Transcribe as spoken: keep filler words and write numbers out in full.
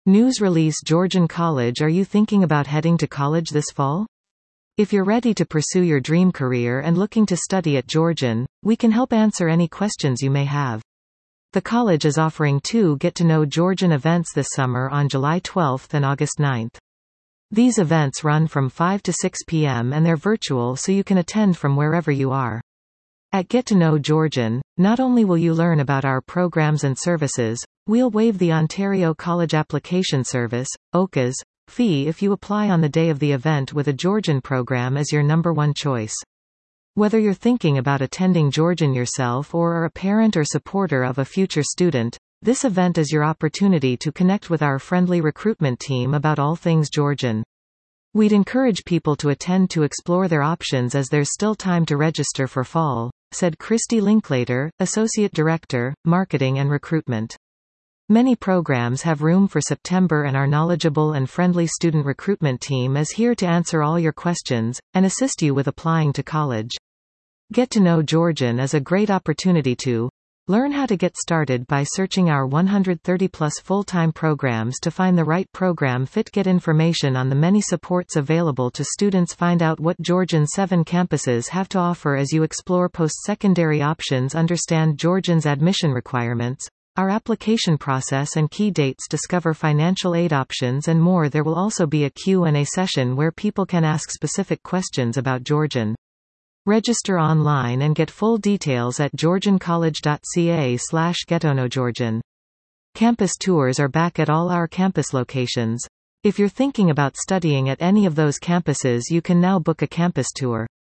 News release: Georgian College. Are you thinking about heading to college this fall? If you're ready to pursue your dream career and looking to study at Georgian, we can help answer any questions you may have. The college is offering two Get to Know Georgian events this summer on July twelfth and August ninth. These events run from five to six p m and they're virtual, so you can attend from wherever you are. At Get to Know Georgian, not only will you learn about our programs and services, we'll waive the Ontario College Application Service, O C A S, fee if you apply on the day of the event with a Georgian program as your number one choice. Whether you're thinking about attending Georgian yourself or are a parent or supporter of a future student, this event is your opportunity to connect with our friendly recruitment team about all things Georgian. We'd encourage people to attend to explore their options as there's still time to register for fall, said Christy Linklater, Associate Director, Marketing and Recruitment. Many programs have room for September and our knowledgeable and friendly student recruitment team is here to answer all your questions and assist you with applying to college. Get to Know Georgian is a great opportunity to learn how to get started by searching our one hundred thirty plus full-time programs to find the right program fit, get information on the many supports available to students, find out what Georgian's seven campuses have to offer as you explore post-secondary options, understand Georgian's admission requirements, our application process and key dates, discover financial aid options and more. There will also be a Q and A session where people can ask specific questions about Georgian. Register online and get full details at georgiancollege.ca slash gettoknowgeorgian. Campus tours are back at all our campus locations. If you're thinking about studying at any of those campuses, you can now book a campus tour.